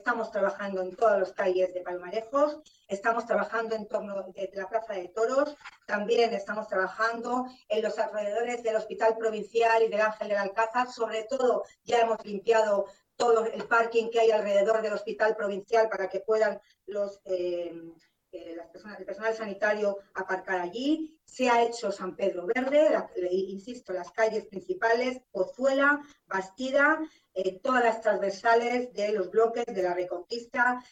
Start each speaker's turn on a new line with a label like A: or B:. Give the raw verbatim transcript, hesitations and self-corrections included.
A: estamos trabajando en todas las calles de Palmarejos, estamos trabajando en torno de la Plaza de Toros, también estamos trabajando en los alrededores del Hospital Provincial y del Ángel del Alcázar. Sobre todo, ya hemos limpiado todo el parking que hay alrededor del Hospital Provincial para que puedan los... Eh, Eh, las personas, el personal sanitario aparcar allí. Se ha hecho San Pedro Verde, la, insisto, las calles principales, Pozuela, Bastida, eh, todas las transversales de los bloques de la Reconquista,